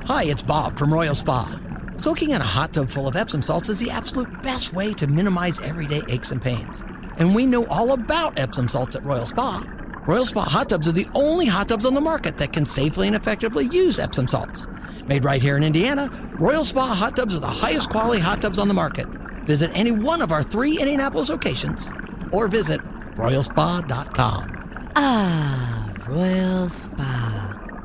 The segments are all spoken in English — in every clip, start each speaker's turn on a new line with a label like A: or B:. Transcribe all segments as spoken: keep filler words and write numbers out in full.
A: Hi, it's Bob from Royal Spa. Soaking in a hot tub full of Epsom salts is the absolute best way to minimize everyday aches and pains. And we know all about Epsom salts at Royal Spa. Royal Spa hot tubs are the only hot tubs on the market that can safely and effectively use Epsom salts. Made right here in Indiana, Royal Spa hot tubs are the highest quality hot tubs on the market. Visit any one of our three Indianapolis locations or visit royal spa dot com.
B: Ah, Royal Spa.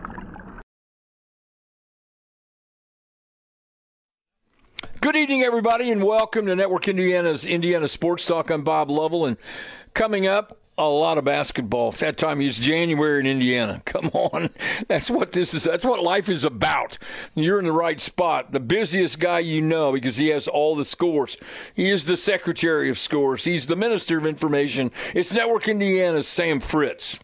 C: Good evening, everybody, and welcome to Network Indiana's Indiana Sports Talk. I'm Bob Lovell, and coming up, a lot of basketball. It's that time. It's January in Indiana. Come on. That's what this is. That's what life is about. You're in the right spot. The busiest guy you know because he has all the scores. He is the Secretary of Scores. He's the Minister of Information. It's Network Indiana's Sam Fritz.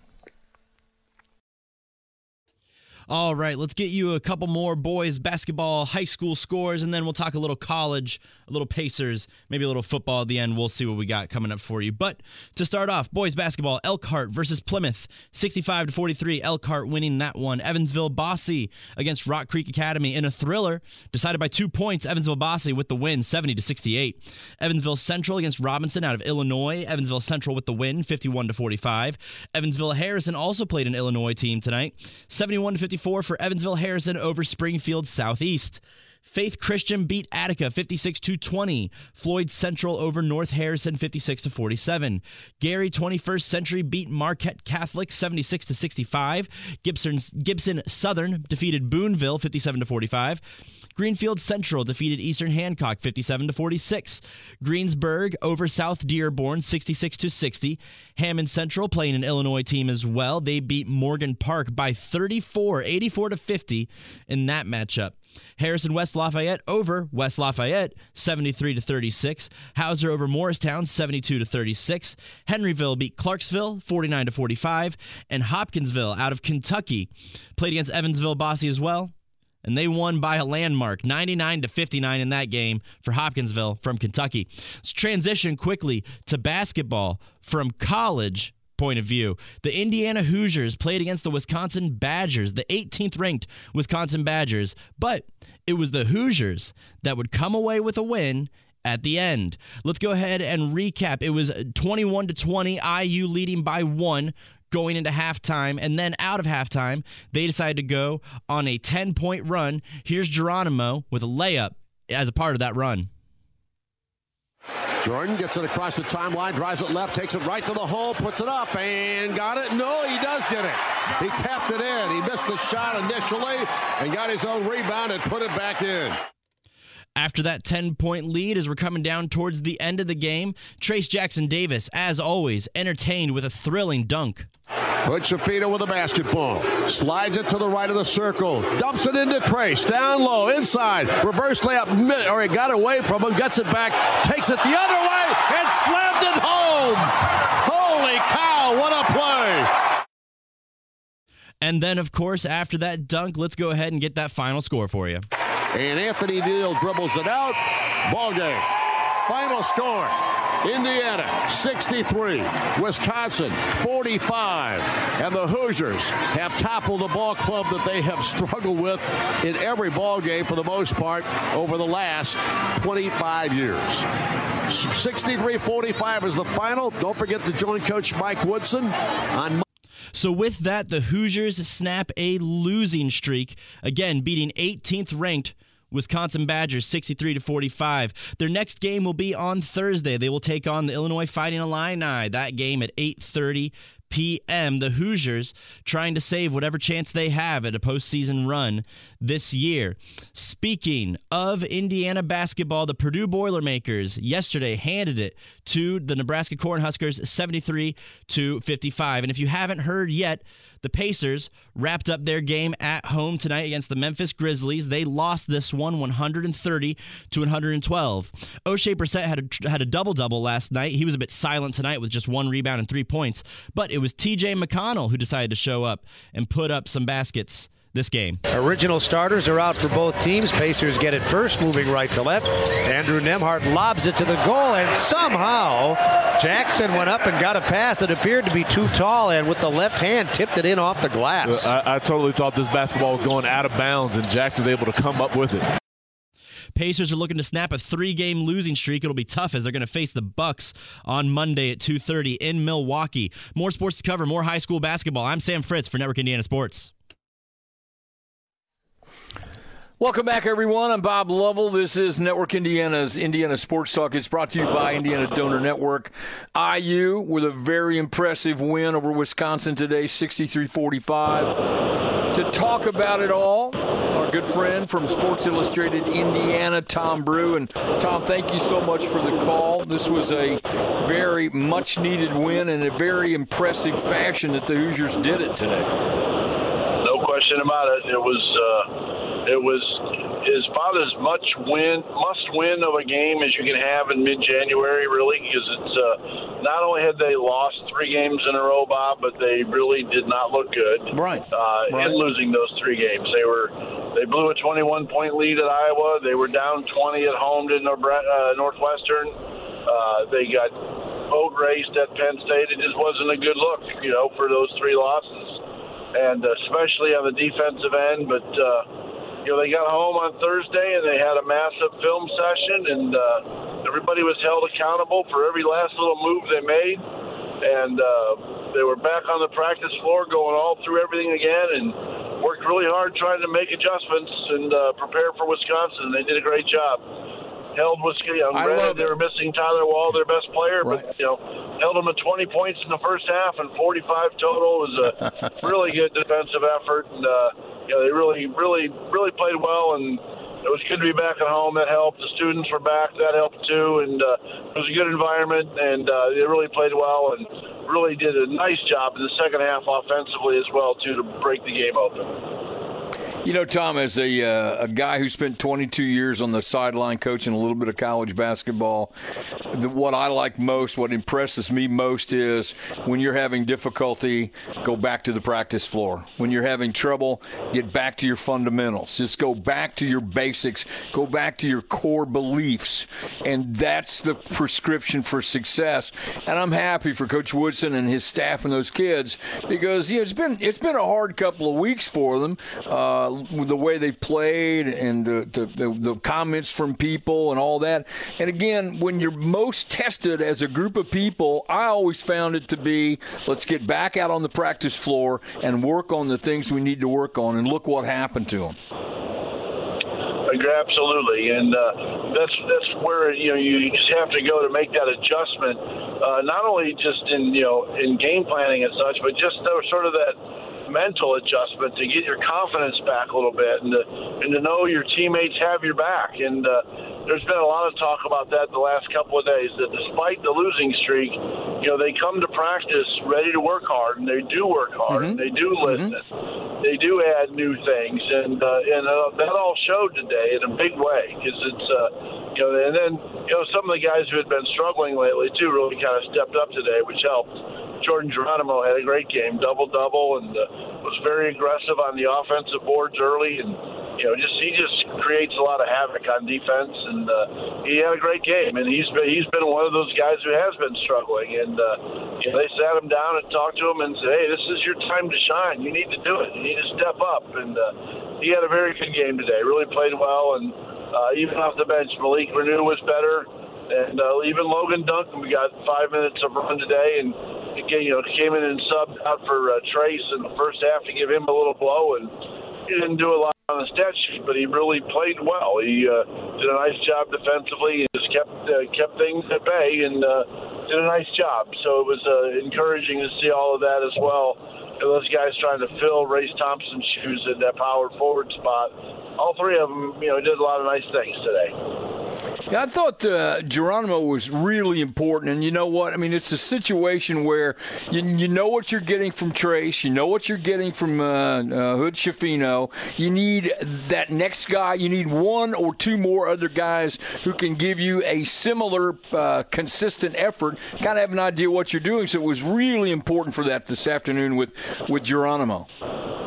D: All right, let's get you a couple more boys basketball high school scores, and then we'll talk a little college, a little Pacers, maybe a little football at the end. We'll see what we got coming up for you. But to start off, boys basketball, Elkhart versus Plymouth, sixty-five to forty-three. Elkhart winning that one. Evansville Bosse against Rock Creek Academy in a thriller, decided by two points. Evansville Bosse with the win, seventy to sixty-eight. Evansville Central against Robinson out of Illinois. Evansville Central with the win, fifty-one to forty-five. Evansville Harrison also played an Illinois team tonight, seventy-one to fifty-four. For Evansville Harrison over Springfield Southeast. Faith Christian beat Attica fifty-six to twenty. Floyd Central over North Harrison fifty-six to forty-seven. Gary twenty-first Century beat Marquette Catholic seventy-six to sixty-five. Gibson Gibson Southern defeated Boonville fifty-seven to forty-five. Greenfield Central defeated Eastern Hancock fifty-seven to forty-six. Greensburg over South Dearborn sixty-six to sixty. Hammond Central playing an Illinois team as well. They beat Morgan Park by thirty-four, eighty-four to fifty in that matchup. Harrison West Lafayette over West Lafayette seventy-three to thirty-six. Hauser over Morristown seventy-two to thirty-six. Henryville beat Clarksville forty-nine to forty-five. And Hopkinsville out of Kentucky played against Evansville Bosse as well. And they won by a landmark, ninety-nine to fifty-nine in that game for Hopkinsville from Kentucky. Let's transition quickly to basketball from college point of view. The Indiana Hoosiers played against the Wisconsin Badgers, the eighteenth ranked Wisconsin Badgers, but it was the Hoosiers that would come away with a win at the end. Let's go ahead and recap. It was twenty-one to twenty, I U leading by one going into halftime, and then out of halftime, they decided to go on a ten-point run. Here's Geronimo with a layup as a part of that run.
E: Jordan gets it across the timeline, drives it left, takes it right to the hole, puts it up, and got it. No, he does get it. He tapped it in. He missed the shot initially and got his own rebound and put it back in.
D: After that ten-point lead, as we're coming down towards the end of the game, Trace Jackson Davis, as always, entertained with a thrilling dunk.
E: Hood Shafita with the basketball. Slides it to the right of the circle. Dumps it into Trace. Down low, inside. Reverse layup. Or he got away from him. Gets it back. Takes it the other way. And slammed it home. Holy cow, what a play.
D: And then, of course, after that dunk, let's go ahead and get that final score for you.
E: And Anthony Neal dribbles it out. Ball game. Final score. Indiana, sixty-three. Wisconsin, forty-five. And the Hoosiers have toppled the ball club that they have struggled with in every ball game for the most part over the last twenty-five years. sixty-three forty-five is the final. Don't forget to join Coach Mike Woodson on
D: So with that, the Hoosiers snap a losing streak, again beating eighteenth ranked Wisconsin Badgers sixty-three to forty-five. Their next game will be on Thursday. They will take on the Illinois Fighting Illini. That game at eight thirty p.m. The Hoosiers trying to save whatever chance they have at a postseason run this year. Speaking of Indiana basketball, the Purdue Boilermakers yesterday handed it to the Nebraska Cornhuskers seventy-three to fifty-five. And if you haven't heard yet, the Pacers wrapped up their game at home tonight against the Memphis Grizzlies. They lost this one one thirty to one twelve. O'Shea Brissett had a, had a double-double last night. He was a bit silent tonight with just one rebound and three points. But it was T J McConnell who decided to show up and put up some baskets this game.
F: Original starters are out for both teams. Pacers get it first, moving right to left. Andrew Nembhard lobs it to the goal, and somehow Jackson went up and got a pass that appeared to be too tall, and with the left hand tipped it in off the glass.
G: I, I totally thought this basketball was going out of bounds, and Jackson's able to come up with it.
D: Pacers are looking to snap a three-game losing streak. It'll be tough as they're going to face the Bucks on Monday at two thirty in Milwaukee. More sports to cover, more high school basketball. I'm Sam Fritz for Network Indiana Sports.
C: Welcome back, everyone. I'm Bob Lovell. This is Network Indiana's Indiana Sports Talk. It's brought to you by Indiana Donor Network. I U with a very impressive win over Wisconsin today, sixty-three forty-five. To talk about it all, our good friend from Sports Illustrated Indiana, Tom Brew. And, Tom, thank you so much for the call. This was a very much-needed win in a very impressive fashion that the Hoosiers did it today.
H: No question about it. It was uh, it was is about as much win, must-win of a game as you can have in mid-January, really, because it's uh, not only had they lost three games in a row, Bob, but they really did not look good.
C: Right.
H: Uh,
C: right.
H: In losing those three games, they were they blew a twenty-one point lead at Iowa. They were down twenty at home to uh, Northwestern. Uh, they got boat raced at Penn State. It just wasn't a good look, you know, for those three losses, and especially on the defensive end, but. Uh, You know, they got home on Thursday and they had a massive film session, and uh, everybody was held accountable for every last little move they made. And uh, they were back on the practice floor going all through everything again and worked really hard trying to make adjustments and uh, prepare for Wisconsin. They did a great job. Held Wisconsin. You know, granted, they were missing Tyler Wall, their best player, right. but you know, held them to twenty points in the first half and forty-five total. It was a really good defensive effort, and uh, you know, they really, really, really played well. And it was good to be back at home. That helped. The students were back. That helped too. And uh, it was a good environment, and uh, they really played well and really did a nice job in the second half offensively as well too to break the game open.
C: You know, Tom, as a uh, a guy who spent twenty-two years on the sideline coaching a little bit of college basketball, the, what I like most, what impresses me most is when you're having difficulty, go back to the practice floor. When you're having trouble, get back to your fundamentals. Just go back to your basics. Go back to your core beliefs. And that's the prescription for success. And I'm happy for Coach Woodson and his staff and those kids because yeah, it's been it's been a hard couple of weeks for them. Uh, the way they played and the, the, the comments from people and all that. And again, when you're most tested as a group of people, I always found it to be, let's get back out on the practice floor and work on the things we need to work on. And look what happened to them.
H: Absolutely, and uh, that's that's where you know you just have to go to make that adjustment. Uh, not only just in you know in game planning and such, but just sort of that mental adjustment to get your confidence back a little bit and to, and to know your teammates have your back. And uh, there's been a lot of talk about that the last couple of days, that despite the losing streak, you know, they come to practice ready to work hard, and they do work hard, mm-hmm. and they do listen. Mm-hmm. They do add new things, and uh, and uh, that all showed today in a big way because it's, uh, you know, and then, you know, some of the guys who had been struggling lately, too, really kind of stepped up today, which helped. Jordan Geronimo had a great game, double-double, and uh, was very aggressive on the offensive boards early, and you know, just he just creates a lot of havoc on defense, and uh, he had a great game, and he's been he's been one of those guys who has been struggling, and uh, you know, they sat him down and talked to him and said, hey, this is your time to shine. You need to do it. You need to step up, and uh, he had a very good game today. Really played well, and uh, even off the bench, Malik Renew was better. And uh, even Logan Duncan, we got five minutes of run today, and he came, you know, came in and subbed out for uh, Trace in the first half to give him a little blow. And he didn't do a lot on the stat sheet, but he really played well. He uh, did a nice job defensively. He just kept uh, kept things at bay and uh, did a nice job. So it was uh, encouraging to see all of that as well. And those guys trying to fill Race Thompson's shoes in that power forward spot. All three of them, you know, did a lot of nice things today.
C: Yeah, I thought uh, Geronimo was really important, and you know what? I mean, it's a situation where you, you know what you're getting from Trace, you know what you're getting from uh, uh, Hood Schifino. You need that next guy. You need one or two more other guys who can give you a similar, uh, consistent effort, kind of have an idea what you're doing. So it was really important for that this afternoon with, with Geronimo.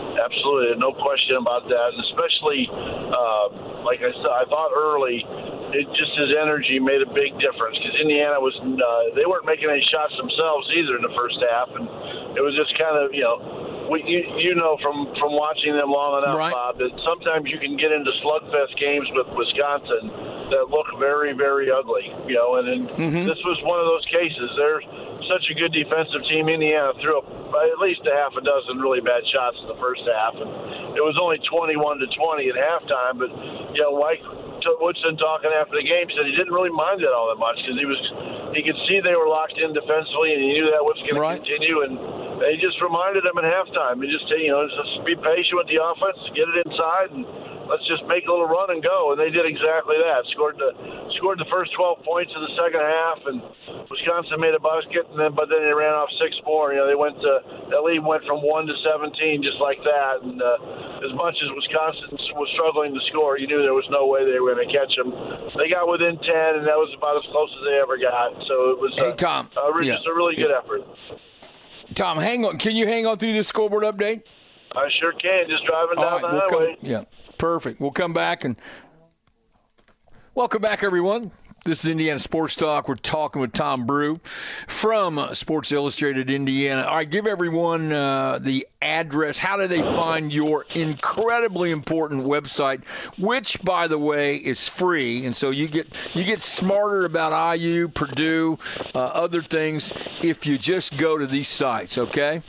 H: absolutely, no question about that. And especially, uh, like I said, I thought early, it just his energy made a big difference because Indiana was uh, they weren't making any shots themselves either in the first half, and it was just kind of you know. We, you, you know from, from watching them long enough,
C: right.
H: Bob, that sometimes you can get into slugfest games with Wisconsin that look very, very ugly. You know, and, and mm-hmm. this was one of those cases. They're such a good defensive team. Indiana threw up at least a half a dozen really bad shots in the first half, and it was only twenty-one to twenty at halftime. But you know, Mike Woodson talking after the game said he didn't really mind it all that much because he was he could see they were locked in defensively, and he knew that was going
C: right.
H: to continue. And they just reminded him at halftime, and just you know, just be patient with the offense, get it inside, and let's just make a little run and go. And they did exactly that. Scored the scored the first twelve points in the second half, and Wisconsin made a basket, and then but then they ran off six more. You know, they went to that lead went from one to seventeen just like that. And uh, as much as Wisconsin was struggling to score, you knew there was no way they were going to catch them. They got within ten, and that was about as close as they ever got. So it was
C: hey,
H: uh,
C: Tom.
H: uh, just
C: yeah.
H: a really good
C: yeah.
H: effort.
C: Tom, hang on. Can you hang on through this scoreboard update?
H: I sure can. Just driving
C: All
H: down
C: right,
H: the
C: we'll
H: highway.
C: Come, yeah, perfect. We'll come back and welcome back, everyone. This is Indiana Sports Talk. We're talking with Tom Brew from Sports Illustrated Indiana. All right, give everyone uh, the address. How do they find your incredibly important website, which, by the way, is free? And so you get you get smarter about I U, Purdue, uh, other things if you just go to these sites, okay?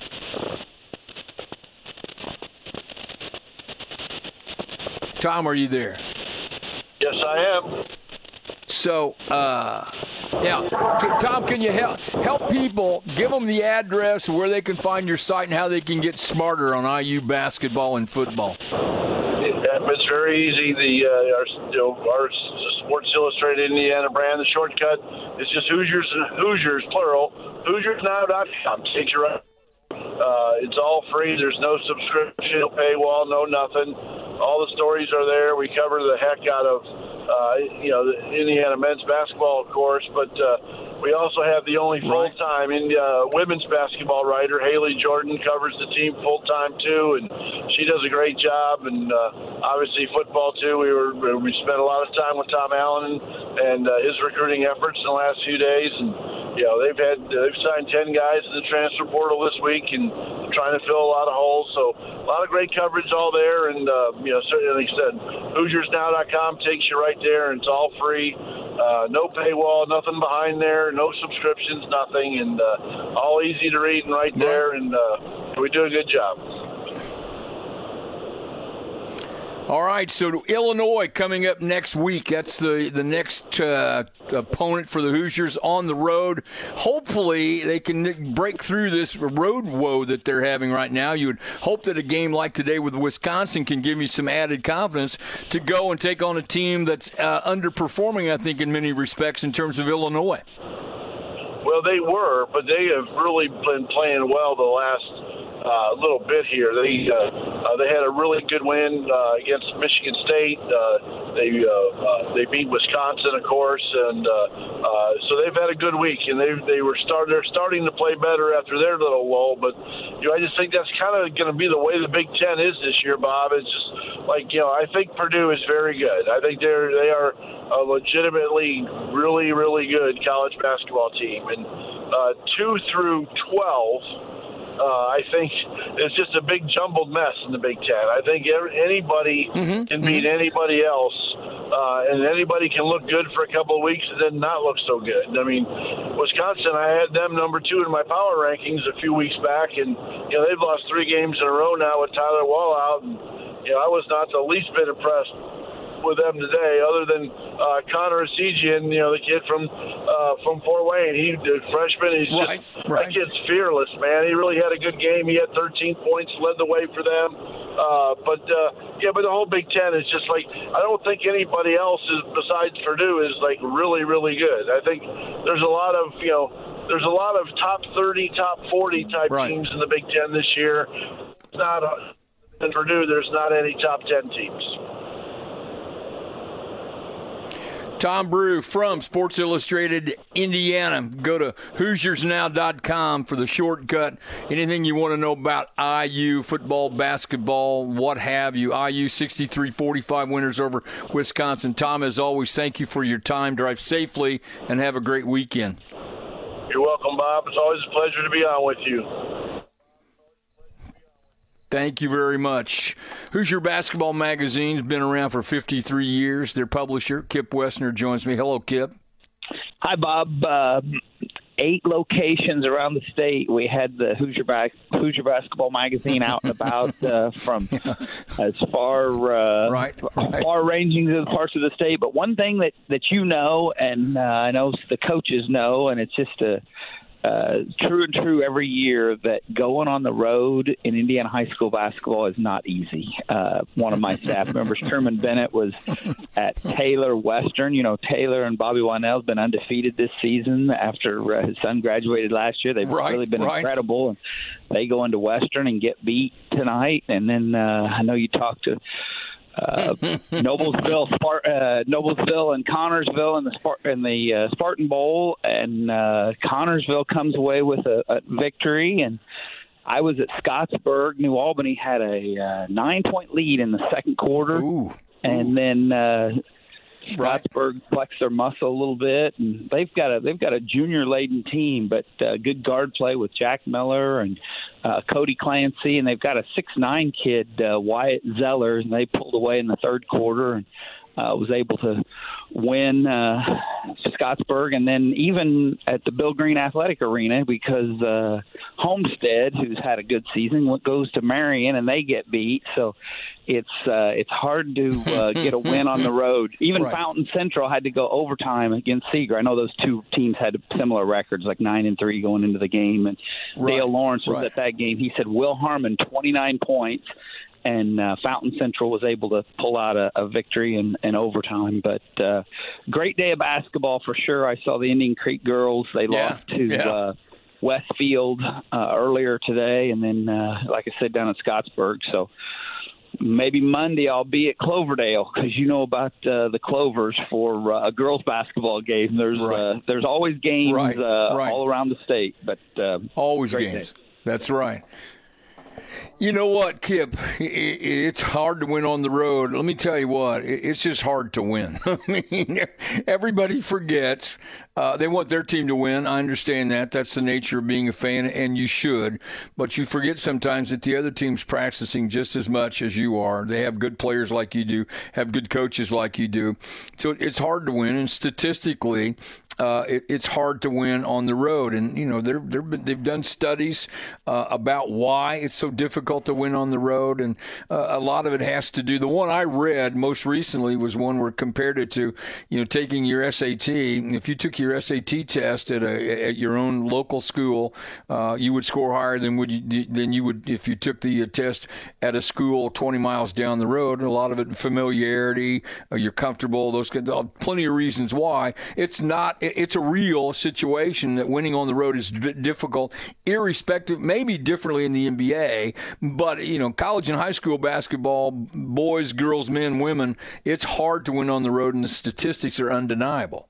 C: Tom, are you there?
H: Yes, I am.
C: So, uh, yeah, Tom, can you help help people? Give them the address where they can find your site and how they can get smarter on I U basketball and football.
H: It's very easy. The uh, our, you know, our Sports Illustrated Indiana brand, the shortcut is just Hoosiers and Hoosiers plural. Hoosiers Now dot com. Take you right. Uh, it's all free. There's no subscription, no paywall, no nothing. All the stories are there. We cover the heck out of, uh, you know, the Indiana men's basketball, of course, but uh, we also have the only full-time in, uh, women's basketball writer, Haley Jordan, covers the team full-time too, and she does a great job. And uh, obviously football too. We were we spent a lot of time with Tom Allen and, and uh, his recruiting efforts in the last few days, and you know they've had they've signed ten guys in the transfer portal this week and trying to fill a lot of holes. So a lot of great coverage all there, and uh, you know certainly like I said, Hoosiers Now dot com takes you right there, and it's all free. Uh, no paywall, nothing behind there, no subscriptions, nothing, and uh, all easy to read and right there, and uh, we do a good job.
C: All right, so Illinois coming up next week. That's the, the next uh, opponent for the Hoosiers on the road. Hopefully they can break through this road woe that they're having right now. You would hope that a game like today with Wisconsin can give you some added confidence to go and take on a team that's uh, underperforming, I think, in many respects in terms of Illinois.
H: Well, they were, but they have really been playing well the last Uh, little bit here. They uh, uh, they had a really good win uh, against Michigan State. Uh, they uh, uh, they beat Wisconsin, of course, and uh, uh, so they've had a good week. And they they were start they're starting to play better after their little lull. But you know, I just think that's kind of going to be the way the Big Ten is this year, Bob. It's just like you know, I think Purdue is very good. I think they're they are a legitimately really really good college basketball team. And uh, two through twelve. Uh, I think it's just a big jumbled mess in the Big Ten. I think every, anybody mm-hmm. can beat mm-hmm. anybody else, uh, and anybody can look good for a couple of weeks and then not look so good. I mean, Wisconsin, I had them number two in my power rankings a few weeks back, and you know they've lost three games in a row now with Tyler Wall out, and you know I was not the least bit impressed with them today, other than uh, Connor Esigian, you know, the kid from uh, from Fort Wayne. He, the freshman, he's
C: right,
H: just
C: right.
H: that kid's fearless, man. He really had a good game. He had thirteen points, led the way for them. Uh, but uh, yeah, but the whole Big Ten is just like I don't think anybody else is besides Purdue is like really, really good. I think there's a lot of you know there's a lot of top thirty, top forty type
C: right.
H: teams in the Big Ten this year. It's not uh, in Purdue. There's not any top ten teams.
C: Tom Brew from Sports Illustrated Indiana. Go to Hoosiers Now dot com for the shortcut. Anything you want to know about I U, football, basketball, what have you. I U sixty-three forty-five winners over Wisconsin. Tom, as always, thank you for your time. Drive safely and have a great weekend.
H: You're welcome, Bob. It's always a pleasure to be on with you.
C: Thank you very much. Hoosier Basketball Magazine's been around for fifty-three years. Their publisher, Kip Wessner, joins me. Hello, Kip.
I: Hi, Bob. Uh, eight locations around the state. We had the Hoosier, Bas- Hoosier Basketball Magazine out and about uh, from yeah. as far uh,
C: right, right.
I: far-ranging parts of the state. But one thing that, that you know, and uh, I know the coaches know, and it's just a Uh, true and true every year, that going on the road in Indiana high school basketball is not easy. Uh, one of my staff members, Truman Bennett, was at Taylor Western. You know, Taylor and Bobby Wynell have been undefeated this season after uh, his son graduated last year. They've
C: right,
I: really been
C: right.
I: incredible. And they go into Western and get beat tonight. And then uh, I know you talked to Uh, Noblesville, Spart- uh, Noblesville, and Connorsville in the Spart- in the uh, Spartan Bowl, and uh, Connorsville comes away with a, a victory. And I was at Scottsburg. New Albany had a uh, nine-point lead in the second quarter,
C: Ooh.
I: and
C: Ooh.
I: then uh,
C: Right.
I: Scottsburg flexed their muscle a little bit, and they've got a they've got a junior-laden team, but uh, good guard play with Jack Miller and uh, Cody Clancy, and they've got a six nine kid, uh, Wyatt Zeller, and they pulled away in the third quarter and uh, was able to win uh, Scottsburg, and then even at the Bill Green Athletic Arena, because uh, Homestead, who's had a good season, goes to Marion and they get beat. So it's uh, it's hard to uh, get a win on the road. Even
C: right.
I: Fountain Central had to go overtime against Seeger. I know those two teams had similar records, like nine and three going into the game. And
C: right.
I: Dale Lawrence was
C: right.
I: at that game. He said Will Harmon twenty-nine points. And uh, Fountain Central was able to pull out a, a victory in, in overtime. But uh, great day of basketball for sure. I saw the Indian Creek girls. They
C: yeah.
I: lost to
C: yeah.
I: uh, Westfield uh, earlier today. And then, uh, like I said, down at Scottsburg. So maybe Monday I'll be at Cloverdale, because you know about uh, the Clovers for uh, a girls basketball game. There's
C: right.
I: uh, there's always games
C: right.
I: Uh,
C: right.
I: all around the state. But uh,
C: Always games.
I: Day.
C: That's right. You know what, Kip? It's hard to win on the road. Let me tell you what, it's just hard to win. I mean, everybody forgets. Uh, they want their team to win. I understand that. That's the nature of being a fan, and you should. But you forget sometimes that the other team's practicing just as much as you are. They have good players like you do, have good coaches like you do. So it's hard to win, and statistically, Uh, it, it's hard to win on the road. And, you know, they're, they're, they've done studies uh, about why it's so difficult to win on the road. And uh, a lot of it has to do, the one I read most recently was one where compared it to, you know, taking your S A T. If you took your S A T test at, a, at your own local school, uh, you would score higher than, would you, than you would if you took the test at a school twenty miles down the road. And a lot of it, familiarity, uh, you're comfortable, those kinds of, plenty of reasons why. It's not, it's a real situation that winning on the road is d- difficult, irrespective, maybe differently in the N B A, but, you know, college and high school basketball, boys, girls, men, women, it's hard to win on the road, and the statistics are undeniable.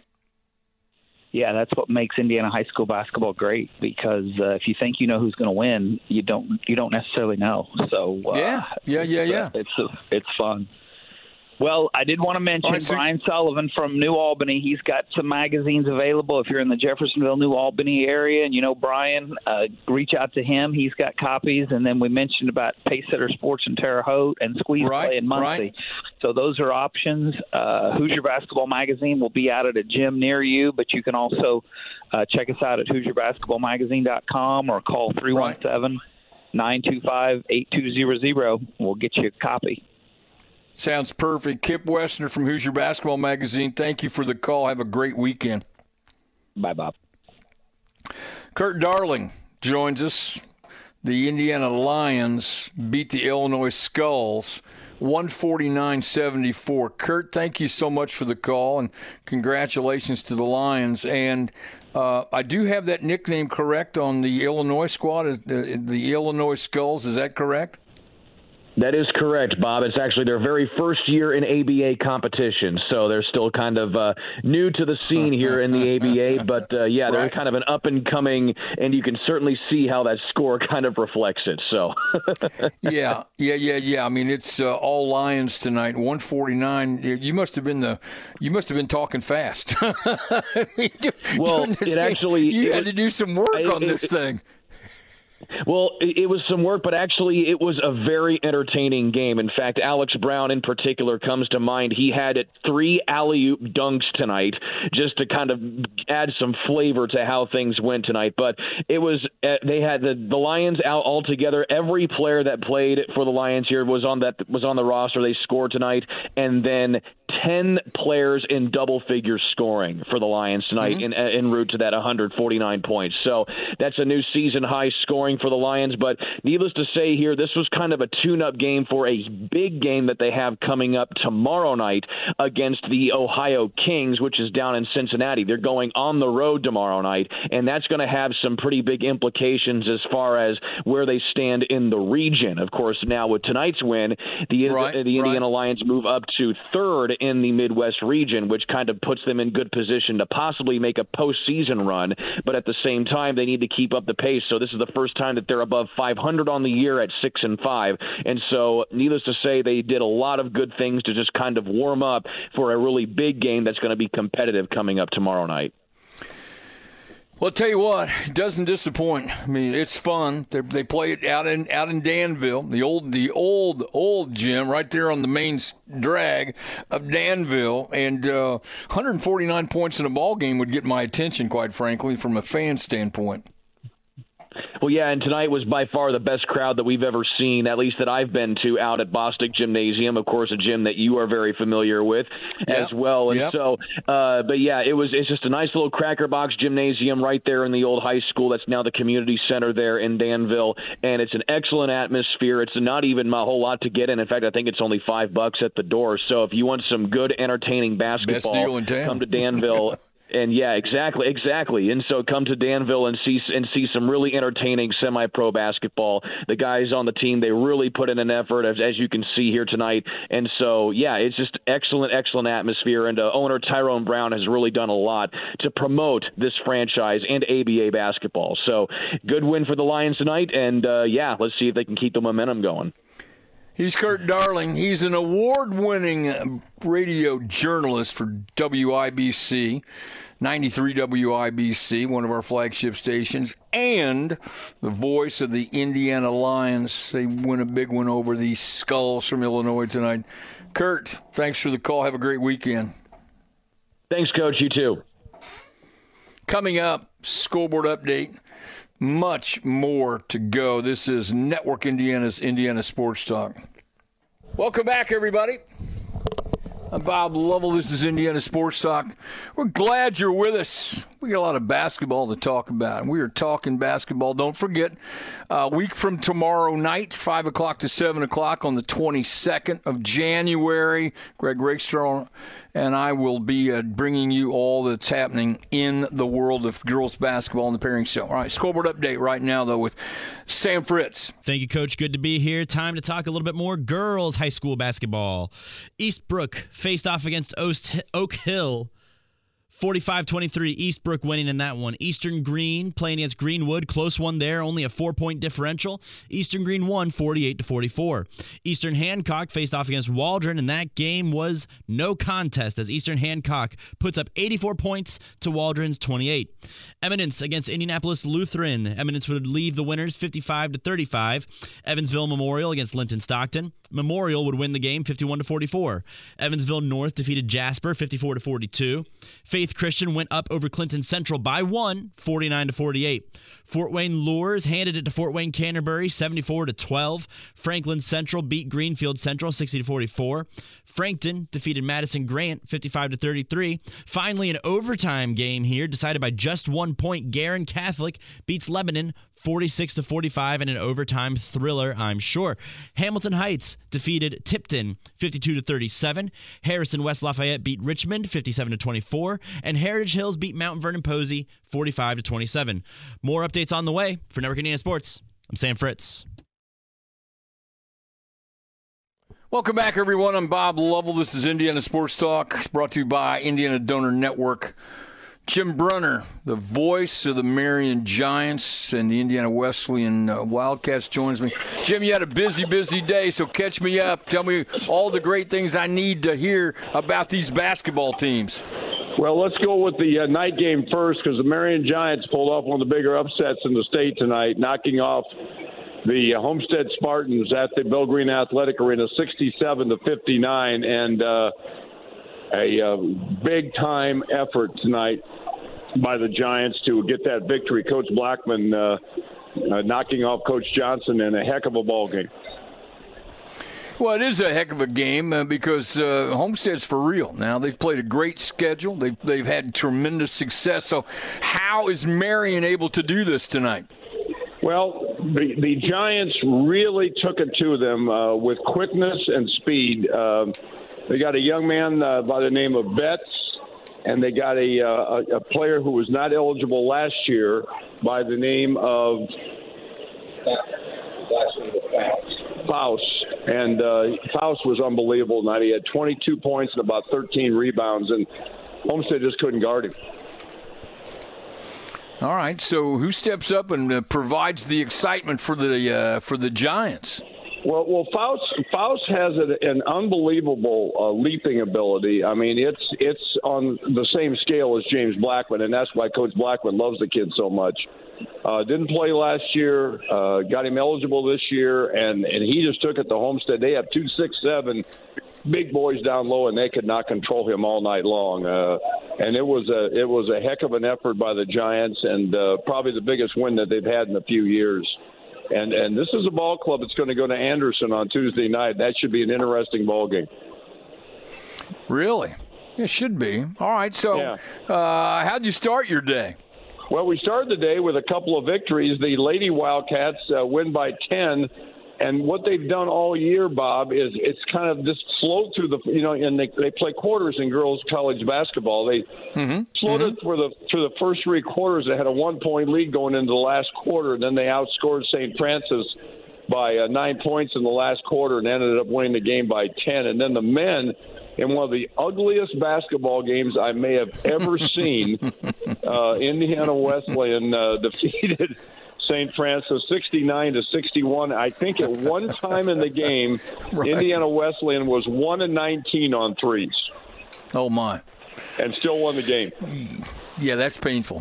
I: Yeah, that's what makes Indiana high school basketball great, because uh, if you think you know who's going to win, you don't you don't necessarily know. So uh,
C: yeah, yeah, yeah, yeah.
I: It's it's, it's fun. Well, I did want to mention
C: right, so-
I: Brian Sullivan from New Albany. He's got some magazines available. If you're in the Jeffersonville, New Albany area and you know Brian, uh, reach out to him. He's got copies. And then we mentioned about Pacesetter Sports in Terre Haute and Squeeze
C: right,
I: Play in Muncie.
C: Right.
I: So those are options. Uh, Hoosier Basketball Magazine will be out at a gym near you, but you can also uh, check us out at Hoosier Basketball Magazine dot com or call three one seven, nine two five, eight two zero zero. We'll get you a copy.
C: Sounds perfect. Kip Wessner from Hoosier Basketball Magazine, thank you for the call. Have a great weekend.
I: Bye, Bob.
C: Kurt Darling joins us. The Indiana Lions beat the Illinois Skulls one forty-nine seventy-four. Kurt, thank you so much for the call, and congratulations to the Lions. And uh, I do have that nickname correct on the Illinois squad, the, the Illinois Skulls. Is that correct?
J: That is correct, Bob. It's actually their very first year in A B A competition, so they're still kind of uh, new to the scene here in the A B A. But, uh, yeah, they're right. kind of an up-and-coming, and you can certainly see how that score kind of reflects it. So,
C: yeah, yeah, yeah, yeah. I mean, it's uh, all Lions tonight, one forty-nine. You must have been the you must have been talking fast. I mean,
J: well, it
C: game,
J: actually
C: you
J: it
C: had
J: was,
C: to do some work
J: I,
C: on
J: it,
C: this
J: it,
C: thing.
J: Well, it was some work, but actually it was a very entertaining game. In fact, Alex Brown in particular comes to mind. He had three alley-oop dunks tonight just to kind of add some flavor to how things went tonight. But it was they had the, the Lions out altogether. Every player that played for the Lions here was on that was on the roster. They scored tonight, and then ten players in double figure scoring for the Lions tonight mm-hmm. en, en route to that one forty-nine points. So that's a new season high scoring for the Lions. But needless to say here, this was kind of a tune-up game for a big game that they have coming up tomorrow night against the Ohio Kings, which is down in Cincinnati. They're going on the road tomorrow night, and that's going to have some pretty big implications as far as where they stand in the region. Of course, now with tonight's win, the, right, the Indiana right. Lions move up to third in the Midwest region, which kind of puts them in good position to possibly make a postseason run. But at the same time, they need to keep up the pace. So this is the first time that they're above five hundred on the year at six and five. And so, needless to say, they did a lot of good things to just kind of warm up for a really big game that's going to be competitive coming up tomorrow night.
C: Well, I'll tell you what, it doesn't disappoint. I mean, it's fun. They they play it out in out in Danville, the old the old old gym right there on the main drag of Danville, and uh, one forty-nine points in a ball game would get my attention, quite frankly, from a fan standpoint.
J: Well, yeah, and tonight was by far the best crowd that we've ever seen, at least that I've been to, out at Bostic Gymnasium, of course, a gym that you are very familiar with yep. as well. And yep. so, uh, but yeah, it was it's just a nice little Cracker Box Gymnasium right there in the old high school. That's now the community center there in Danville, and it's an excellent atmosphere. It's not even a whole lot to get in. In fact, I think it's only five bucks at the door. So if you want some good, entertaining basketball,
C: best deal in town.
J: Come to Danville. And yeah, exactly, exactly. And so come to Danville and see and see some really entertaining semi-pro basketball. The guys on the team, they really put in an effort, as, as you can see here tonight. And so, yeah, it's just excellent, excellent atmosphere. And uh, owner Tyrone Brown has really done a lot to promote this franchise and A B A basketball. So good win for the Lions tonight. And, uh, yeah, let's see if they can keep the momentum going.
C: He's Kurt Darling. He's an award-winning radio journalist for W I B C, ninety-three W I B C, one of our flagship stations, and the voice of the Indiana Lions. They win a big one over the Skulls from Illinois tonight. Kurt, thanks for the call. Have a great weekend.
J: Thanks, Coach. You too.
C: Coming up, scoreboard update. Much more to go. This is Network Indiana's Indiana Sports Talk. Welcome back, everybody. I'm Bob Lovell. This is Indiana Sports Talk. We're glad you're with us. We got a lot of basketball to talk about. We are talking basketball. Don't forget, a week from tomorrow night, five o'clock to seven o'clock on the twenty-second of January, Greg Rakestraw and I will be uh, bringing you all that's happening in the world of girls basketball in the pairing show. All right, scoreboard update right now, though, with Sam Fritz.
D: Thank you, Coach. Good to be here. Time to talk a little bit more girls high school basketball. Eastbrook faced off against Oak Hill. forty-five twenty-three, Eastbrook winning in that one. Eastern Green playing against Greenwood. Close one there, only a four-point differential. Eastern Green won forty-eight to forty-four. Eastern Hancock faced off against Waldron, and that game was no contest as Eastern Hancock puts up eighty-four points to Waldron's twenty-eight. Eminence against Indianapolis Lutheran. Eminence would leave the winners fifty-five to thirty-five. Evansville Memorial against Linton Stockton. Memorial would win the game fifty-one to forty-four. Evansville North defeated Jasper fifty-four to forty-two. Faith Christian went up over Clinton Central by one, forty-nine to forty-eight. Fort Wayne Lures handed it to Fort Wayne Canterbury seventy-four to twelve. Franklin Central beat Greenfield Central sixty to forty-four. Frankton defeated Madison Grant fifty-five to thirty-three. Finally, an overtime game here decided by just one point. Guerin Catholic beats Lebanon forty-six to forty-five in an overtime thriller, I'm sure. Hamilton Heights defeated Tipton fifty-two to thirty-seven. Harrison West Lafayette beat Richmond fifty-seven to twenty-four. And Heritage Hills beat Mount Vernon Posey forty-five to twenty-seven. More updates on the way. For Network Indiana Sports, I'm Sam Fritz.
C: Welcome back, everyone. I'm Bob Lovell. This is Indiana Sports Talk, brought to you by Indiana Donor Network. Jim Brunner, the voice of the Marion Giants and the Indiana Wesleyan uh, Wildcats, joins me. Jim, you had a busy, busy day, so catch me up. Tell me all the great things I need to hear about these basketball teams.
K: Well, let's go with the uh, night game first, because the Marion Giants pulled off one of the bigger upsets in the state tonight, knocking off the uh, Homestead Spartans at the Bill Green Athletic Arena, sixty-seven to fifty-nine, and uh, a uh, big-time effort tonight by the Giants to get that victory. Coach Blackman uh, uh, knocking off Coach Johnson in a heck of a ball game.
C: Well, it is a heck of a game uh, because uh, Homestead's for real now. They've played a great schedule. They've, they've had tremendous success. So how is Marion able to do this tonight?
K: Well, the, the Giants really took it to them uh, with quickness and speed. Uh, they got a young man uh, by the name of Betts, and they got a, uh, a, a player who was not eligible last year by the name of Faust. And uh, Faust was unbelievable tonight. He had twenty-two points and about thirteen rebounds, and Homestead just couldn't guard him.
C: All right, so who steps up and uh, provides the excitement for the uh, for the Giants?
K: Well, well, Faust Faust has an, an unbelievable uh, leaping ability. I mean, it's it's on the same scale as James Blackman, and that's why Coach Blackman loves the kid so much. Uh, didn't play last year, uh, got him eligible this year, and, and he just took it to Homestead. They have two six seven big boys down low, and they could not control him all night long. Uh, and it was a it was a heck of an effort by the Giants, and uh, probably the biggest win that they've had in a few years. And and this is a ball club that's going to go to Anderson on Tuesday night. That should be an interesting ball game.
C: Really? It should be. All right. So,
K: yeah.
C: uh, how'd you start your day?
K: Well, we started the day with a couple of victories. The Lady Wildcats uh, win by ten. And what they've done all year, Bob, is it's kind of just flowed through the, you know, and they, they play quarters in girls college basketball. They mm-hmm. floated mm-hmm. for the through the first three quarters. They had a one-point lead going into the last quarter, and then they outscored Saint Francis by uh, nine points in the last quarter and ended up winning the game by ten. And then the men, in one of the ugliest basketball games I may have ever seen, uh, Indiana Wesleyan uh, defeated Saint Francis sixty-nine to sixty-one. I think at one time in the game, right. Indiana Wesleyan was one and nineteen on threes.
C: Oh, my.
K: And still won the game.
C: Yeah, that's painful.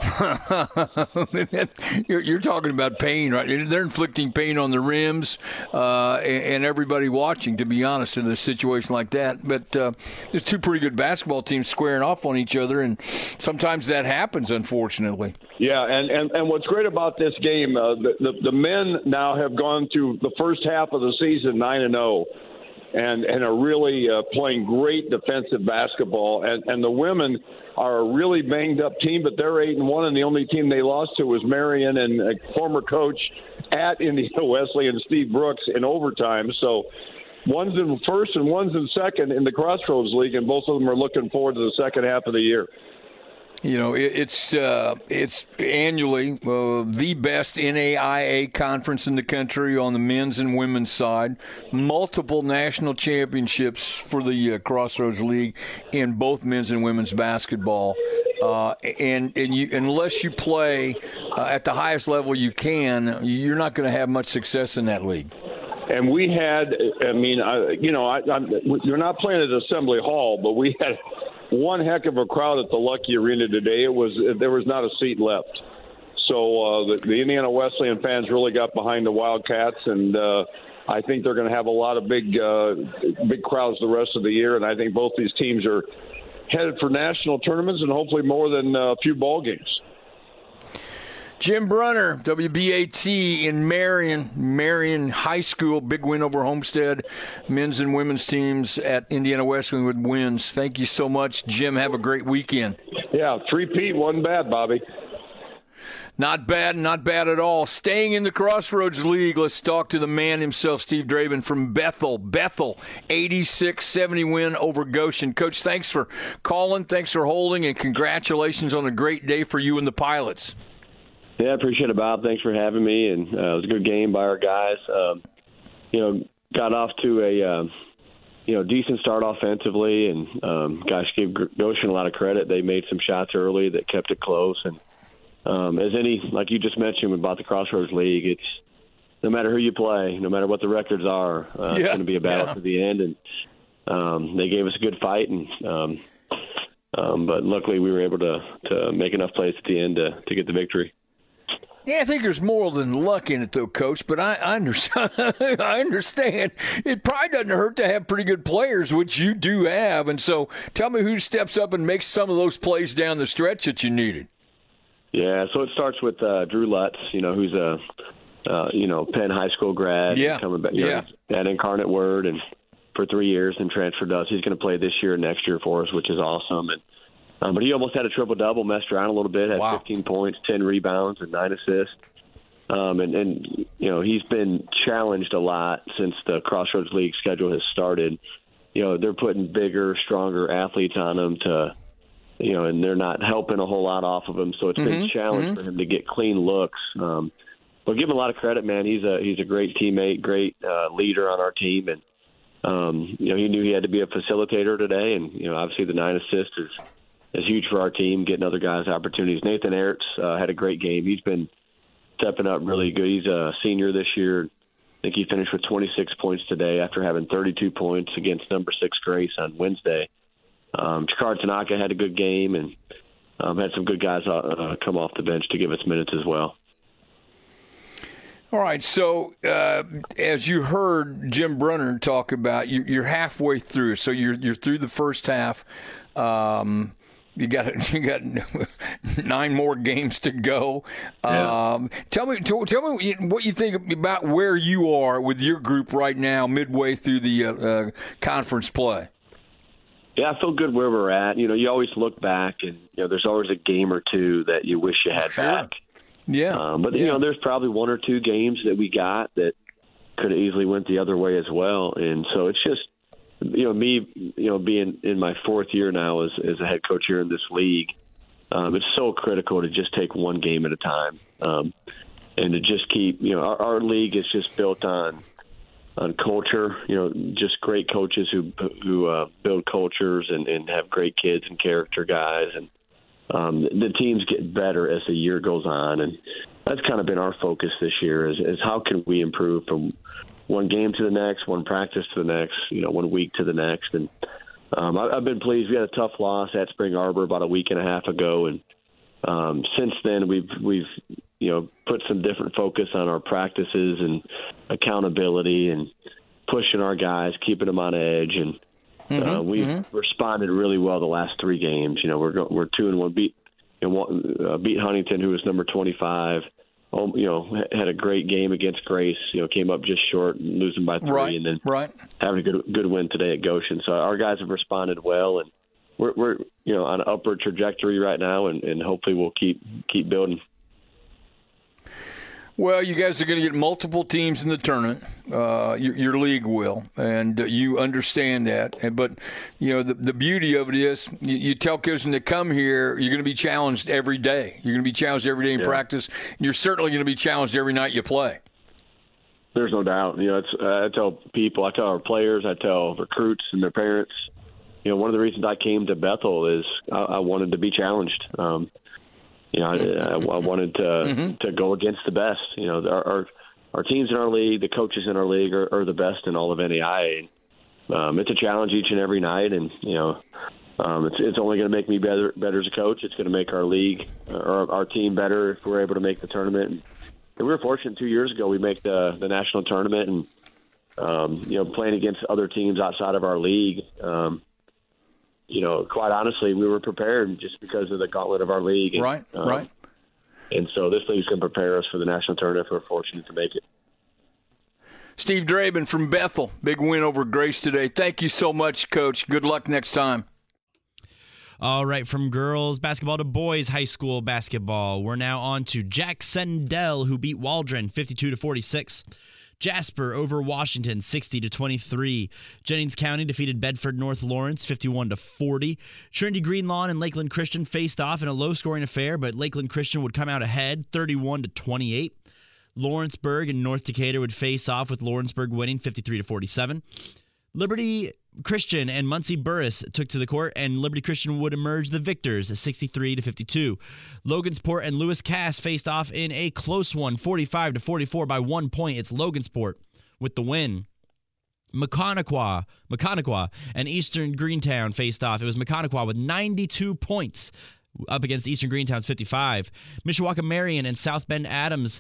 C: you're, you're talking about pain, right? They're inflicting pain on the rims uh, and, and everybody watching, to be honest, in a situation like that. But uh, there's two pretty good basketball teams squaring off on each other, and sometimes that happens, unfortunately.
K: Yeah, and, and, and what's great about this game, uh, the, the, the men now have gone through the first half of the season nine and oh. And, and are really uh, playing great defensive basketball. And, and the women are a really banged-up team, but they're eight and one, and the only team they lost to was Marion and a former coach at Indiana Wesleyan, Steve Brooks, in overtime. So one's in first and one's in second in the Crossroads League, and both of them are looking forward to the second half of the year.
C: You know, it's uh, it's annually uh, the best N A I A conference in the country on the men's and women's side. Multiple national championships for the uh, Crossroads League in both men's and women's basketball. Uh, and and you, unless you play uh, at the highest level you can, you're not going to have much success in that league.
K: And we had, I mean, I, you know, I, I'm, you're not playing at Assembly Hall, but we had one heck of a crowd at the Lucky Arena today. It was there was not a seat left. So uh, the, the Indiana Wesleyan fans really got behind the Wildcats, and uh, I think they're going to have a lot of big, uh, big crowds the rest of the year. And I think both these teams are headed for national tournaments and hopefully more than a few ball games.
C: Jim Brunner, W B A T in Marion, Marion High School, big win over Homestead. Men's and women's teams at Indiana Wesleyan with wins. Thank you so much, Jim. Have a great weekend.
K: Yeah, three-peat, wasn't bad, Bobby.
C: Not bad, not bad at all. Staying in the Crossroads League, let's talk to the man himself, Steve Draven from Bethel. Bethel, eighty-six seventy win over Goshen. Coach, thanks for calling, thanks for holding, and congratulations on a great day for you and the Pilots.
L: Yeah, I appreciate it, Bob. Thanks for having me, and uh, it was a good game by our guys. Um, you know, got off to a uh, you know, decent start offensively, and um, gosh, give Goshen a lot of credit. They made some shots early that kept it close, and um, as any, like you just mentioned about the Crossroads League, it's no matter who you play, no matter what the records are, uh, yeah. it's going to be a battle yeah. to the end, and um, they gave us a good fight, and um, um, but luckily we were able to to make enough plays at the end to to get the victory.
C: Yeah, I think there's more than luck in it, though, Coach. But I, I understand. I understand. It probably doesn't hurt to have pretty good players, which you do have. And so, tell me who steps up and makes some of those plays down the stretch that you needed.
L: Yeah, so it starts with uh, Drew Lutz, you know, who's a uh, you know Penn High School grad.
C: Yeah,
L: coming back, you
C: yeah.
L: know, at Incarnate Word, and for three years, and transferred to us. He's going to play this year and next year for us, which is awesome. And Um, but he almost had a triple-double, messed around a little bit, had
C: wow.
L: fifteen points, ten rebounds, and nine assists. Um, and, and, you know, he's been challenged a lot since the Crossroads League schedule has started. You know, they're putting bigger, stronger athletes on him to, you know, and they're not helping a whole lot off of him. So it's mm-hmm. been a challenge mm-hmm. for him to get clean looks. Um, but give him a lot of credit, man. He's a he's a great teammate, great uh, leader on our team. And, um, you know, he knew he had to be a facilitator today. And, you know, obviously the nine assists is – is huge for our team, getting other guys opportunities. Nathan Ertz uh, had a great game. He's been stepping up really good. He's a senior this year. I think he finished with twenty-six points today after having thirty-two points against number six Grace on Wednesday. Um, Chikara Tanaka had a good game, and um, had some good guys uh, come off the bench to give us minutes as well.
C: All right, so uh, as you heard Jim Brunner talk about, you, you're halfway through. So you're you're through the first half. Um, You got you got nine more games to go.
L: Yeah.
C: Um, tell me, tell me what you think about where you are with your group right now, midway through the uh, uh, conference play.
L: Yeah, I feel good where we're at. You know, you always look back, and you know, there's always a game or two that you wish you had
C: sure.
L: back.
C: Yeah,
L: um, but
C: yeah.
L: you know, there's probably one or two games that we got that could have easily went the other way as well, and so it's just. You know, me, you know, being in my fourth year now as, as a head coach here in this league, um, it's so critical to just take one game at a time um, and to just keep, you know, our, our league is just built on on culture, you know, just great coaches who who uh, build cultures and, and have great kids and character guys. And um, the teams get better as the year goes on. And that's kind of been our focus this year is, is how can we improve from one game to the next, one practice to the next, you know, one week to the next. And um, I, I've been pleased. We had a tough loss at Spring Arbor about a week and a half ago. And um, since then we've, we've, you know, put some different focus on our practices and accountability and pushing our guys, keeping them on edge. And uh, mm-hmm, we've mm-hmm. responded really well the last three games. You know, we're go, we're two and one beat, you know, uh, beat Huntington, who was number twenty-five. Oh, you know, had a great game against Grace. You know, came up just short, losing by three,
C: right,
L: and then
C: right.
L: having a good good win today at Goshen. So our guys have responded well, and we're we're you know on an upward trajectory right now, and, and hopefully we'll keep keep building.
C: Well, you guys are going to get multiple teams in the tournament. Uh, your, your league will, and uh, you understand that. And, but, you know, the, the beauty of it is you, you tell kids when they come here, you're going to be challenged every day. You're going to be challenged every day in yeah. practice. And you're certainly going to be challenged every night you play.
L: There's no doubt. You know, it's, uh, I tell people, I tell our players, I tell recruits and their parents, you know, one of the reasons I came to Bethel is I, I wanted to be challenged. Um You know, I, I wanted to mm-hmm. to go against the best. You know, our, our our teams in our league, the coaches in our league are, are the best in all of N A I A. Um, it's a challenge each and every night, and you know, um, it's it's only going to make me better better as a coach. It's going to make our league or our team better if we're able to make the tournament. And, and we were fortunate two years ago we make the the national tournament, and um, you know, playing against other teams outside of our league. Um, You know, quite honestly, we were prepared just because of the gauntlet of our league. And,
C: right,
L: um,
C: right.
L: And so this league's going to prepare us for the national tournament if we're fortunate to make it.
C: Steve Draben from Bethel, big win over Grace today. Thank you so much, Coach. Good luck next time.
D: All right, from girls basketball to boys high school basketball, we're now on to Jack Sendell, who beat Waldron fifty-two to forty-six. Jasper over Washington sixty to twenty-three. Jennings County defeated Bedford North Lawrence fifty-one to forty. Trinity Greenlawn and Lakeland Christian faced off in a low-scoring affair, but Lakeland Christian would come out ahead thirty-one to twenty-eight. Lawrenceburg and North Decatur would face off with Lawrenceburg winning fifty-three to forty-seven. Liberty Christian and Muncie Burris took to the court, and Liberty Christian would emerge the victors, sixty-three to fifty-two. Logansport and Lewis Cass faced off in a close one, forty-five to forty-four by one point. It's Logansport with the win. Maconaquah, Maconaquah and Eastern Greentown faced off. It was Maconaquah with ninety-two points up against Eastern Greentown's fifty-five. Mishawaka Marion and South Bend Adams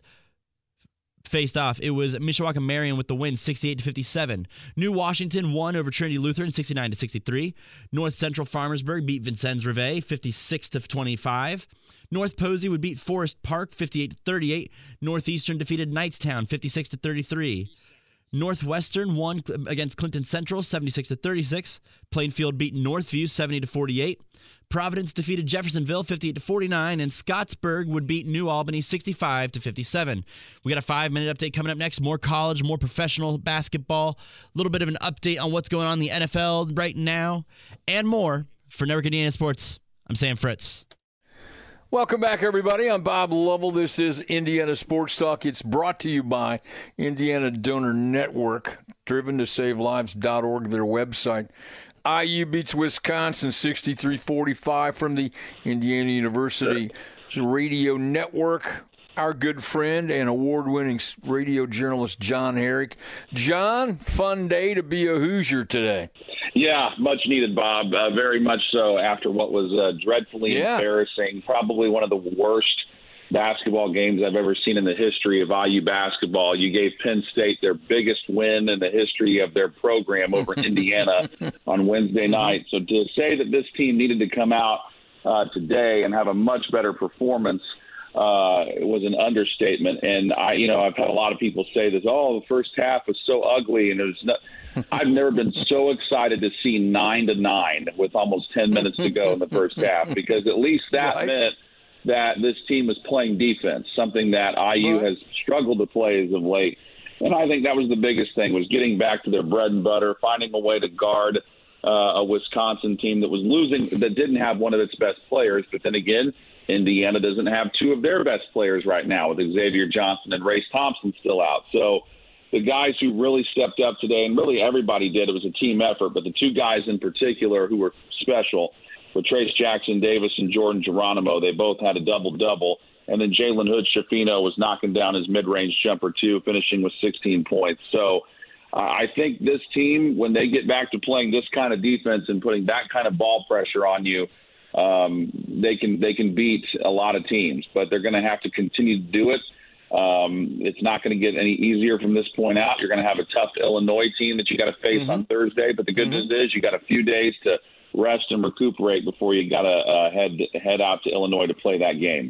D: faced off. It was Mishawaka Marion with the win, sixty-eight to fifty-seven. New Washington won over Trinity Lutheran, sixty-nine to sixty-three. North Central Farmersburg beat Vincennes Rivet, fifty-six to twenty-five. North Posey would beat Forest Park, fifty-eight to thirty-eight. Northeastern defeated Knightstown, fifty-six to thirty-three. Northwestern won against Clinton Central, seventy-six to thirty-six. Plainfield beat Northview, seventy to forty-eight. Providence defeated Jeffersonville, fifty-eight to forty-nine, and Scottsburg would beat New Albany, sixty-five to fifty-seven. We got a five-minute update coming up next. More college, more professional basketball, a little bit of an update on what's going on in the N F L right now, and more. For Network Indiana Sports, I'm Sam Fritz.
C: Welcome back, everybody. I'm Bob Lovell. This is Indiana Sports Talk. It's brought to you by Indiana Donor Network, driven to save lives dot org, their website. I U beats Wisconsin sixty-three forty-five from the Indiana University Radio Network. Our good friend and award-winning radio journalist, John Herrick. John, fun day to be a Hoosier today.
M: Yeah, much needed, Bob. Uh, very much so after what was uh, dreadfully yeah. embarrassing, probably one of the worst basketball games I've ever seen in the history of I U basketball. You gave Penn State their biggest win in the history of their program over Indiana on Wednesday night. So to say that this team needed to come out uh, today and have a much better performance uh, was an understatement. And I, you know, I've had a lot of people say this, oh, the first half was so ugly. And it was not, I've never been so excited to see nine to nine with almost ten minutes to go in the first half, because at least that right. meant that this team was playing defense, something that I U has struggled to play as of late. And I think that was the biggest thing, was getting back to their bread and butter, finding a way to guard uh, a Wisconsin team that was losing, that didn't have one of its best players. But then again, Indiana doesn't have two of their best players right now, with Xavier Johnson and Race Thompson still out. So the guys who really stepped up today, and really everybody did, it was a team effort, but the two guys in particular who were special were Trace Jackson Davis and Jordan Geronimo. They both had a double-double. And then Jalen Hood-Schifino was knocking down his mid-range jumper, too, finishing with sixteen points. So uh, I think this team, when they get back to playing this kind of defense and putting that kind of ball pressure on you, um, they can they can beat a lot of teams. But they're going to have to continue to do it. Um, it's not going to get any easier from this point out. You're going to have a tough Illinois team that you got to face mm-hmm. on Thursday. But the good mm-hmm. news is you got a few days to rest and recuperate before you got to uh, head head out to Illinois to play that game.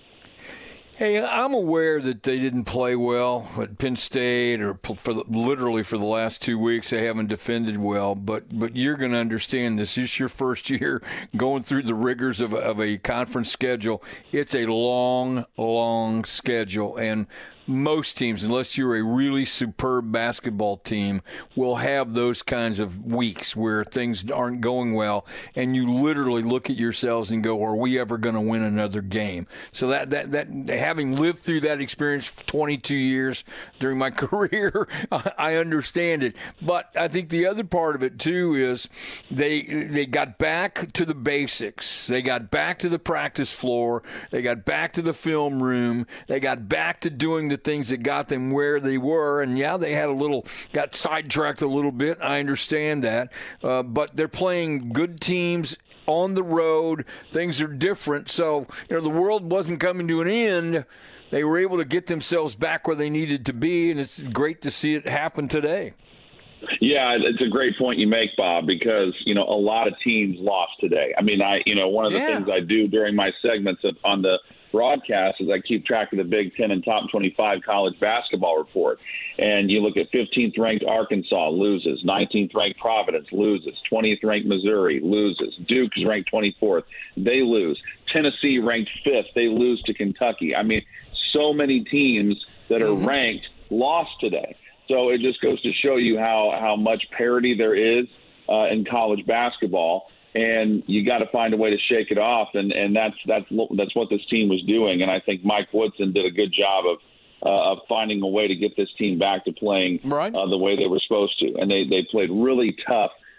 C: Hey, I'm aware that they didn't play well at Penn State, or for the, literally for the last two weeks they haven't defended well. But but you're going to understand this. This is your first year going through the rigors of, of a conference schedule. It's a long, long schedule, and most teams, unless you're a really superb basketball team, will have those kinds of weeks where things aren't going well, and you literally look at yourselves and go, are we ever going to win another game? So that, that, that having lived through that experience for twenty-two years during my career, I understand it. But I think the other part of it, too, is they they got back to the basics. They got back to the practice floor. They got back to the film room. They got back to doing the things that got them where they were. And yeah, they had a little, got sidetracked a little bit. I understand that. Uh, but they're playing good teams on the road. Things are different. So, you know, the world wasn't coming to an end. They were able to get themselves back where they needed to be. And it's great to see it happen today.
M: Yeah, it's a great point you make, Bob, because, you know, a lot of teams lost today. I mean, I, you know, one of the yeah. things I do during my segments on the broadcast is I keep track of the Big Ten and top twenty-five college basketball report. And you look at fifteenth ranked Arkansas loses, nineteenth ranked Providence loses, twentieth ranked Missouri loses, Duke is ranked twenty-fourth, they lose, Tennessee ranked fifth, they lose to Kentucky. I mean, so many teams that are mm-hmm. ranked lost today. So it just goes to show you how, how much parity there is uh, in college basketball. And you got to find a way to shake it off, and, and that's that's that's what this team was doing. And I think Mike Woodson did a good job of uh, of finding a way to get this team back to playing
C: right.
M: uh, the way they were supposed to. And they, they played really tough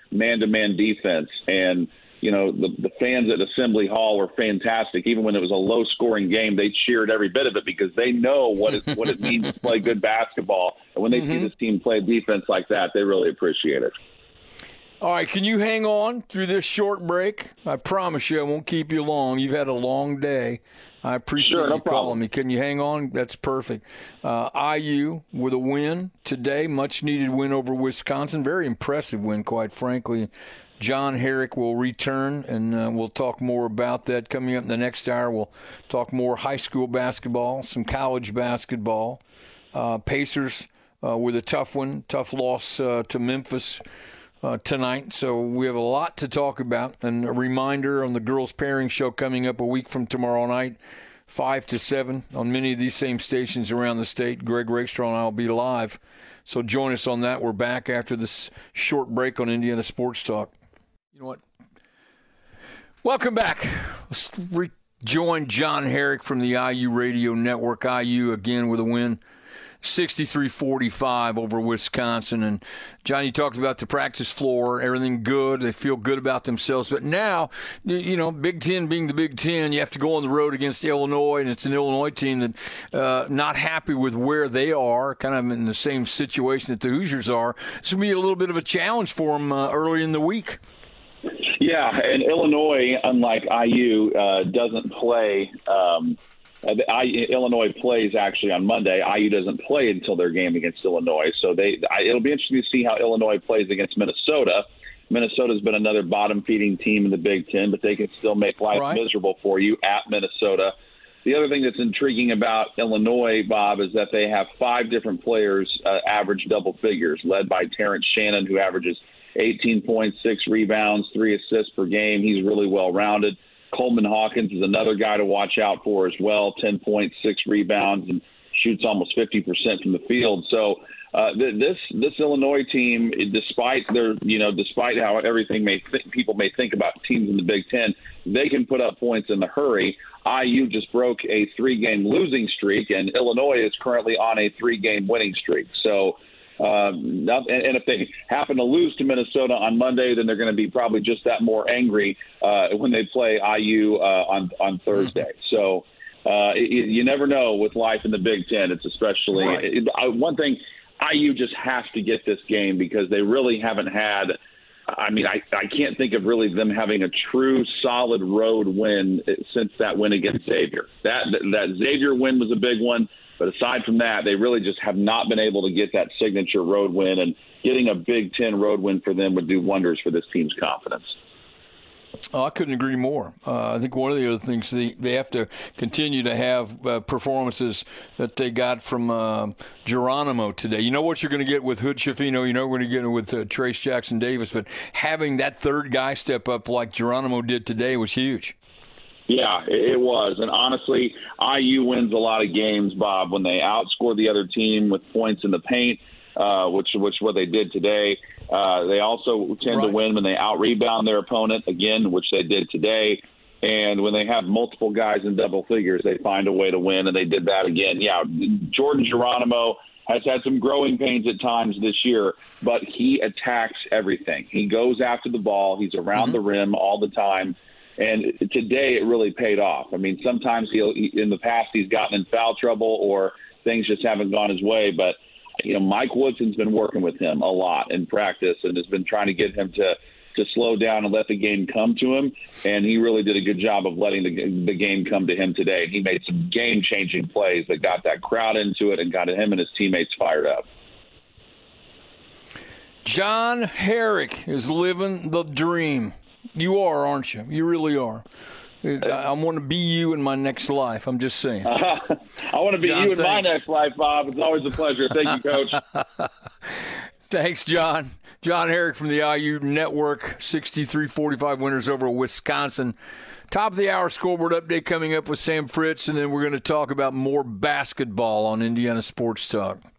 M: man-to-man defense. And, you know, the, the fans at Assembly Hall were fantastic. Even when it was a low-scoring game, they cheered every bit of it because they know what it, what it means to play good basketball. And when they mm-hmm. see this team play defense like that, they really appreciate it.
C: All right, can you hang on through this short break? I promise you I won't keep you long. You've had a long day. I appreciate
M: sure, no
C: you
M: problem.
C: calling me. Can you hang on? That's perfect. Uh, I U with a win today, much-needed win over Wisconsin. Very impressive win, quite frankly. John Herrick will return, and uh, we'll talk more about that coming up in the next hour. We'll talk more high school basketball, some college basketball. Uh, Pacers uh, with a tough one, tough loss uh, to Memphis Uh, tonight, so we have a lot to talk about. And a reminder on the girls pairing show coming up a week from tomorrow night, five to seven on many of these same stations around the state. Greg Rakestraw and I will be live, so join us on that. We're back after this short break on Indiana Sports Talk. You know what? Welcome back. Let's rejoin John Herrick from the I U Radio Network. I U again with a win, sixty-three forty-five over Wisconsin. And, John, you talked about the practice floor, everything good. They feel good about themselves. But now, you know, Big Ten being the Big Ten, you have to go on the road against Illinois, and it's an Illinois team that uh, not happy with where they are, kind of in the same situation that the Hoosiers are. It's going to be a little bit of a challenge for them uh, early in the week.
M: Yeah, and Illinois, unlike I U, uh, doesn't play um, – Uh, the, I, Illinois plays actually on Monday. I U doesn't play until their game against Illinois. So they, I, it'll be interesting to see how Illinois plays against Minnesota. Minnesota's been another bottom-feeding team in the Big Ten, but they can still make life
C: right.
M: miserable for you at Minnesota. The other thing that's intriguing about Illinois, Bob, is that they have five different players uh, average double figures, led by Terrence Shannon, who averages eighteen points, six rebounds, three assists per game. He's really well-rounded. Coleman Hawkins is another guy to watch out for as well, ten points, six rebounds, and shoots almost fifty percent from the field. So uh, th- this this Illinois team, despite their you know despite how everything may th- people may think about teams in the Big Ten, they can put up points in a hurry. I U just broke a three-game losing streak, and Illinois is currently on a three-game winning streak. So. Um, and if they happen to lose to Minnesota on Monday, then they're going to be probably just that more angry uh, when they play I U uh, on on Thursday. So uh, it, you never know with life in the Big Ten. It's especially right. it, I, one thing. I U just has to get this game because they really haven't had. I mean, I, I can't think of really them having a true solid road win since that win against Xavier. That that Xavier win was a big one. But aside from that, they really just have not been able to get that signature road win, and getting a Big Ten road win for them would do wonders for this team's confidence.
C: Oh, I couldn't agree more. Uh, I think one of the other things, they, they have to continue to have uh, performances that they got from uh, Geronimo today. You know what you're going to get with Hood Schifino. You know what you're going to get with uh, Trace Jackson Davis. But having that third guy step up like Geronimo did today was huge.
M: Yeah, it was. And honestly, I U wins a lot of games, Bob, when they outscore the other team with points in the paint, uh, which which what they did today. Uh, they also tend right. to win when they out-rebound their opponent, again, which they did today. And when they have multiple guys in double figures, they find a way to win, and they did that again. Yeah, Jordan Geronimo has had some growing pains at times this year, but he attacks everything. He goes after the ball. He's around mm-hmm. the rim all the time. And today it really paid off. I mean, sometimes he'll, he, in the past he's gotten in foul trouble or things just haven't gone his way. But, you know, Mike Woodson's been working with him a lot in practice and has been trying to get him to, to slow down and let the game come to him. And he really did a good job of letting the, the game come to him today. He made some game-changing plays that got that crowd into it and got him and his teammates fired up.
C: John Herrick is living the dream. You are, aren't you? You really are. I want to be you in my next life. I'm just saying.
M: Uh, I want to be John, you in thanks. my next life, Bob. It's always a pleasure. Thank you, Coach.
C: Thanks, John. John Herrick from the I U Network, sixty-three forty-five winners over Wisconsin. Top of the hour scoreboard update coming up with Sam Fritz, and then we're going to talk about more basketball on Indiana Sports Talk.